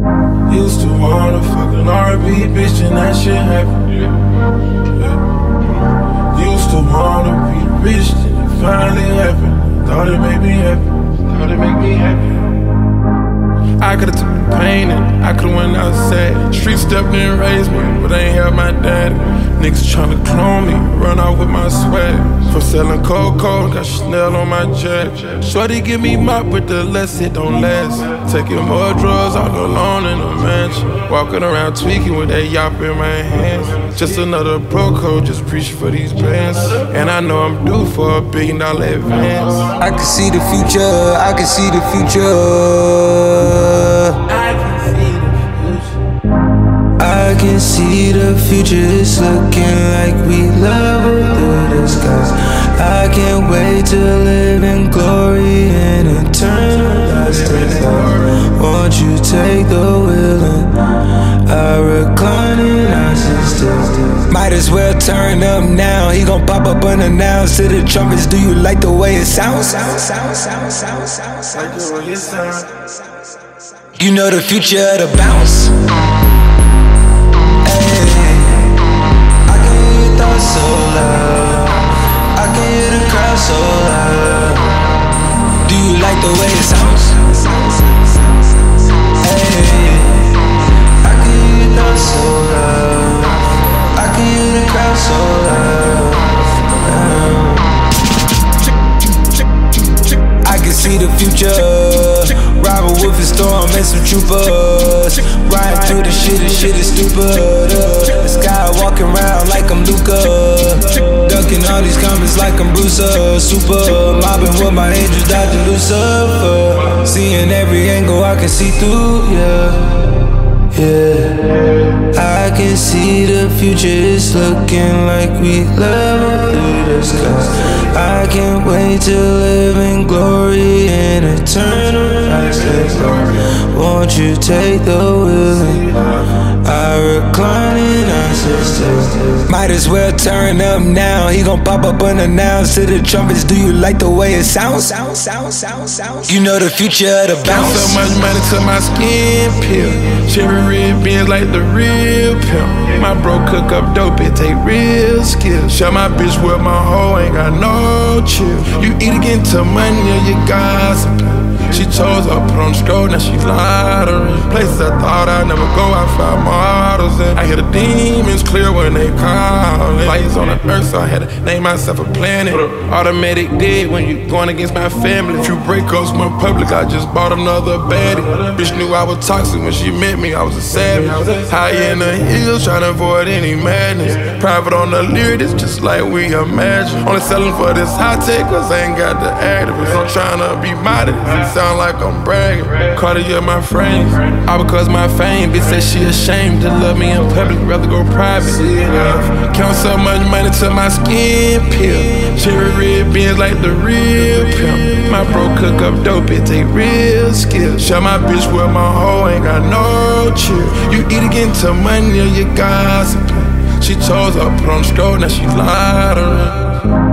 Used to wanna fucking R&B bitch and that shit happened. Used to wanna be rich and it finally happened. Thought it made me happy. Thought it made me happy. I could've took the pain and I could've went outside. Street stepped in, raised me, but I ain't have my daddy. Niggas tryna clone me, run out with my swag. From selling cold, got Chanel on my jacket. Shorty give me mop with the less it don't last. Taking more drugs all alone in a mansion. Walking around tweaking with that yop in my hands. Just another pro code, just preaching for these bands. And I know I'm due for $1 billion advance. I can see the future, I can see the future. I can see the future, it's looking like we level through the skies. I can't wait to live in glory and eternal life. Won't you take the wheel and I recline and I sit still. Might as well turn up now, he gon' pop up unannounced to the trumpets. Do you like the way it sounds? You know the future of the bounce. So loud, I can hear the crowd so loud. Do you like the way it sounds? Hey, I can hear the crowd so loud. I can hear the crowd so loud. I can see the future. Robert Wolf and Storm and some troopers. Riding through the shit is stupid. The sky walking around like I'm Luka. Ducking all these comments like I'm Bruce. Super mobbing with my angels, dodging Lucifer. Seeing every angle I can see through, yeah. I can see the future, it's looking like we level through the skies. I can't wait to live in glory and eternal life. Won't you take the wheel and I recline and I sit still. Might as well turn up now, he gon' pop up unannounced to the trumpets. Do you like the way it sounds? You know the future of the bounce. Got so much money to my skin peel. Cherry red beans like the real pimp. My bro cook up dope, it take real skill. Show my bitch with my hoe, ain't got no chill. You eat again to money or you gossiping. She chose her, put on the stroll, now she lottery. Places I thought I'd never go, I found models in. I hear the demons clear when they callin'. Lights on the earth, so I had to name myself a planet. Automatic dead when you going against my family. Few breakups went public, I just bought another baddie. Bitch knew I was toxic when she met me, I was a savage. High in the hills, tryna avoid any madness. Private on the lyric, it's just like we imagine. Only selling for this high tech, cause I ain't got the activists. I'm tryna be modest. Sound like I'm bragging. Cartier my frame. All because my fame. Bitch said she ashamed to love me in public, rather go private. Count so much money to my skin peel. Cherry red beans like the real pimp. My bro cook up dope, it take real skill. Show my bitch with my hoe, ain't got no chill. You eat again to money or you gossiping. She chose her, put on the stroll, now she lottery.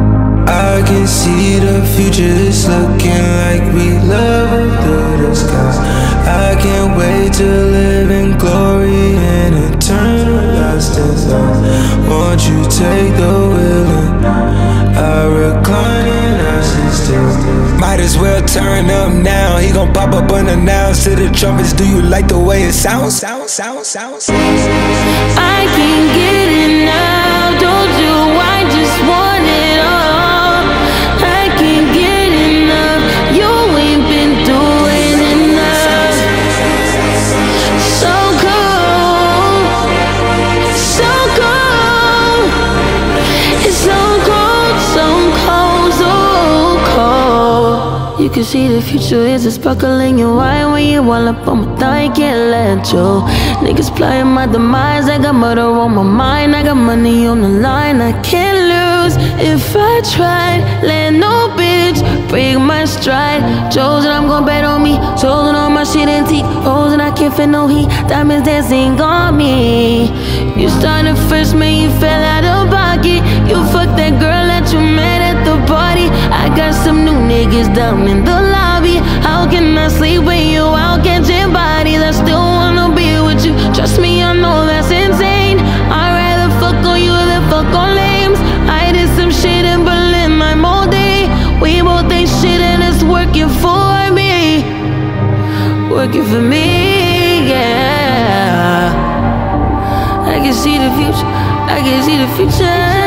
I can see the future, it's looking like we level through the skies. I can't wait to live in glory and eternal lasting life. Won't you take the wheel and I recline and I sit still. Might as well turn up now, he gon' pop up unannounced to the trumpets. Do you like the way it sounds? I can't get it now, don't you? I just want it all. You can see the future is a sparkle in your eye. When you all up on my thigh, can't let you. Niggas playing my demise, I got murder on my mind. I got money on the line, I can't lose. If I tried, let no bitch break my stride. Chosen, I'm gon' bet on me. Chosen on my shit antique. Frozen, I can't fit no heat. Diamonds dancing on me. You started first, man, you fell out of pocket. You fucked that girl that you met at the party. I got some new niggas down in the lobby. How can I sleep with you? I'll catch your body. I still wanna working for me, yeah. I can see the future, I can see the future.